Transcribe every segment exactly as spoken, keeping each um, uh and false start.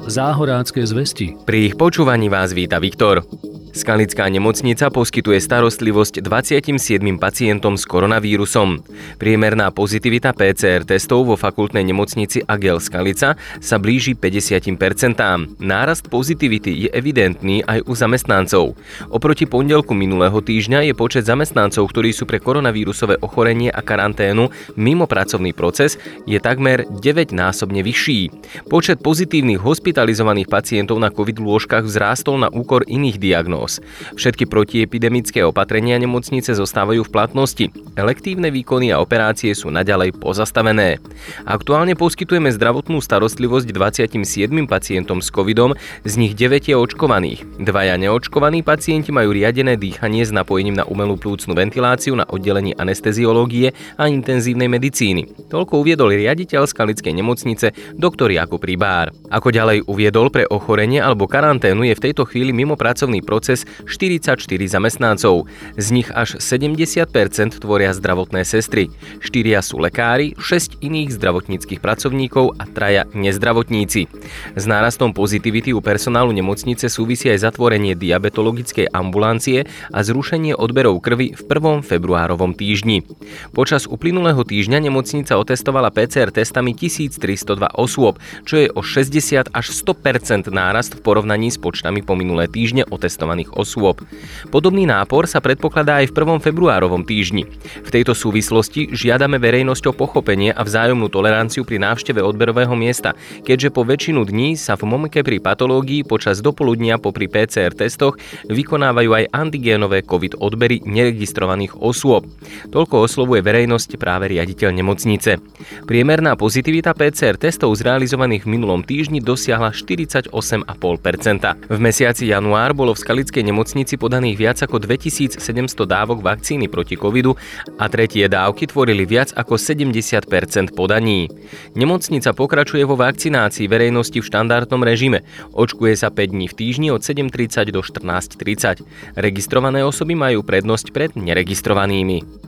Záhorácké zvesti. Pri ich počúvaní vás víta Viktor. Skalická nemocnica poskytuje starostlivosť dvadsiatim siedmim pacientom s koronavírusom. Priemerná pozitivita pé cé er testov vo fakultnej nemocnici Agel Skalica sa blíži päťdesiat percent. Nárast pozitivity je evidentný aj u zamestnancov. Oproti pondelku minulého týždňa je počet zamestnancov, ktorí sú pre koronavírusové ochorenie a karanténu mimo pracovný proces, je takmer deväťnásobne vyšší. Počet pozitívnych hospitalizovaných pacientov na COVID lôžkach vzrástol na úkor iných diagnóz. Všetky protiepidemické opatrenia nemocnice zostávajú v platnosti. Elektívne výkony a operácie sú naďalej pozastavené. Aktuálne poskytujeme zdravotnú starostlivosť dvadsiatim siedmim pacientom s covidom, z nich deväť je očkovaných. Dvaja neočkovaní pacienti majú riadené dýchanie s napojením na umelú plúcnu ventiláciu na oddelení anesteziológie a intenzívnej medicíny. Toľko uviedol riaditeľ Skalickej nemocnice doktor Jakub Rybár. Ako ďalej uviedol, pre ochorenie alebo karanténu je v tejto chvíli mimo pracovný proces štyridsaťštyri zamestnancov. Z nich až sedemdesiat percent tvoria zdravotné sestry. Štyria sú lekári, šesť iných zdravotníckych pracovníkov a traja nezdravotníci. S nárastom pozitivity u personálu nemocnice súvisí aj zatvorenie diabetologickej ambulancie a zrušenie odberov krvi v prvom februárovom týždni. Počas uplynulého týždňa nemocnica otestovala pé cé er testami tisíctristodva osôb, čo je o šesťdesiat až sto percent nárast v porovnaní s počtami po minulé týždne otestovaných osôb. Podobný nápor sa predpokladá aj v prvom februárovom týždni. V tejto súvislosti žiadame verejnosť o pochopenie a vzájomnú toleranciu pri návšteve odberového miesta, keďže po väčšinu dní sa v momke pri patológii počas dopoludnia popri pé cé er testoch vykonávajú aj antigénové COVID odbery neregistrovaných osôb. Toľko oslovuje verejnosť práve riaditeľ nemocnice. Priemerná pozitivita pé cé er testov zrealizovaných v minulom týždni dosiahla štyridsaťosem celá päť percent. V mesiaci január bolo v Skalickej nemocnici podaných viac ako dvetisícsedemsto dávok vakcíny proti covidu a tretie dávky tvorili viac ako sedemdesiat percent podaní. Nemocnica pokračuje vo vakcinácii verejnosti v štandardnom režime. Očkuje sa päť dní v týždni od sedem tridsať do štrnásť tridsať. Registrované osoby majú prednosť pred neregistrovanými.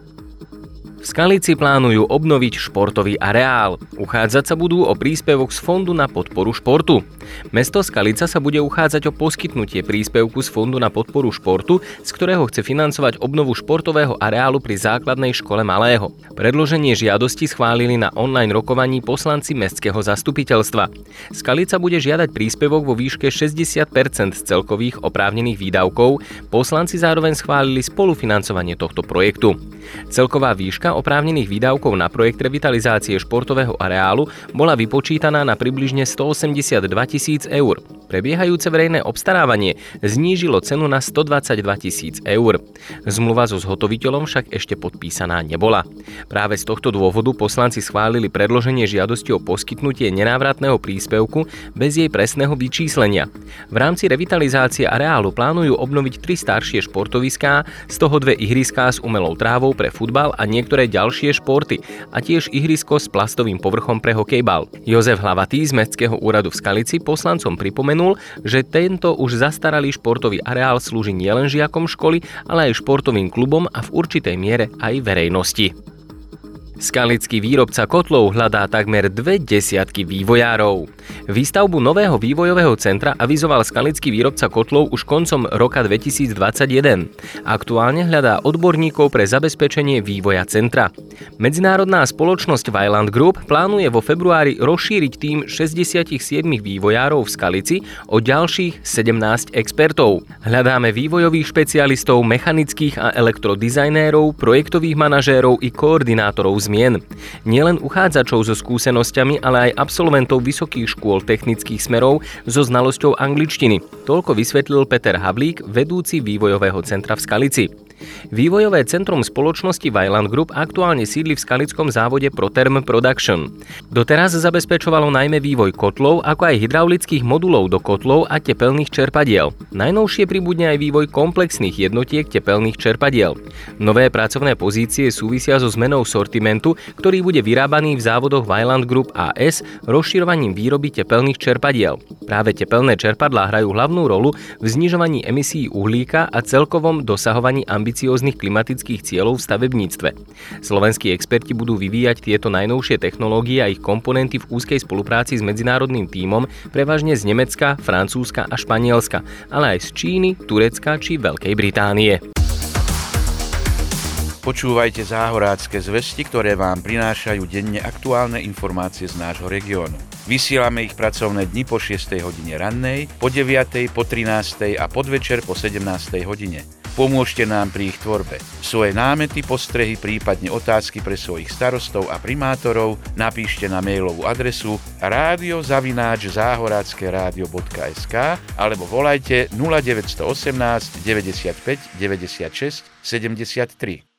V Skalici plánujú obnoviť športový areál. Uchádzať sa budú o príspevok z Fondu na podporu športu. Mesto Skalica sa bude uchádzať o poskytnutie príspevku z Fondu na podporu športu, z ktorého chce financovať obnovu športového areálu pri základnej škole Malého. Predloženie žiadosti schválili na online rokovaní poslanci mestského zastupiteľstva. Skalica bude žiadať príspevok vo výške šesťdesiat percent z celkových oprávnených výdavkov. Poslanci zároveň schválili spolufinancovanie tohto projektu. Celková výška oprávnených výdavkov na projekt revitalizácie športového areálu bola vypočítaná na približne stoosemdesiatdva tisíc eur. Prebiehajúce verejné obstarávanie znížilo cenu na stodvadsaťdva tisíc eur. Zmluva so zhotoviteľom však ešte podpísaná nebola. Práve z tohto dôvodu poslanci schválili predloženie žiadosti o poskytnutie nenávratného príspevku bez jej presného vyčíslenia. V rámci revitalizácie areálu plánujú obnoviť tri staršie športoviská, z toho dve ihriská s umelou trávou pre futbal a niektoré ďalšie športy a tiež ihrisko s plastovým povrchom pre hokejbal. Jozef Hlavatý z Mestského úradu v Skalici poslancom pripomenul, že tento už zastaralý športový areál slúži nielen žiakom školy, ale aj športovým klubom a v určitej miere aj verejnosti. Skalický výrobca kotlov hľadá takmer dve desiatky vývojárov. Výstavbu nového vývojového centra avizoval skalický výrobca kotlov už koncom roka dvetisícdvadsaťjeden. Aktuálne hľadá odborníkov pre zabezpečenie vývoja centra. Medzinárodná spoločnosť Weiland Group plánuje vo februári rozšíriť tím šesťdesiatsedem vývojárov v Skalici o ďalších sedemnásť expertov. Hľadáme vývojových špecialistov, mechanických a elektrodizajnérov, projektových manažérov i koordinátorov zmien. Nielen uchádzačov so skúsenosťami, ale aj absolventov vysokých škôl technických smerov so znalosťou angličtiny. Toľko vysvetlil Peter Hablík, vedúci vývojového centra v Skalici. Vývojové centrum spoločnosti Weiland Group aktuálne sídli v skalickom závode Proterm Production. Doteraz zabezpečovalo najmä vývoj kotlov, ako aj hydraulických modulov do kotlov a tepelných čerpadiel. Najnovšie pribudne aj vývoj komplexných jednotiek tepelných čerpadiel. Nové pracovné pozície súvisia so zmenou sortimentu, ktorý bude vyrábaný v závodoch Weiland Group á es rozširovaním výroby tepelných čerpadiel. Práve tepelné čerpadlá hrajú hlavnú rolu v znižovaní emisií uhlíka a celkovom dosahovaní ambícií ambicióznych klimatických cieľov v stavebníctve. Slovenskí experti budú vyvíjať tieto najnovšie technológie a ich komponenty v úzkej spolupráci s medzinárodným tímom, prevažne z Nemecka, Francúzska a Španielska, ale aj z Číny, Turecka či Veľkej Británie. Počúvajte záhorácké zvesti, ktoré vám prinášajú denne aktuálne informácie z nášho regiónu. Vysielame ich pracovné dni po šiestej hodine rannej, po deviatej, po trinástej a podvečer po sedemnástej hodine. Pomôžte nám pri ich tvorbe. Svoje námety, postrehy, prípadne otázky pre svojich starostov a primátorov napíšte na mailovú adresu rádio zavináč záhorácke rádio bodka es ká alebo volajte nula deväť jedna osem deväťdesiatpäť deväťdesiatšesť sedemdesiattri.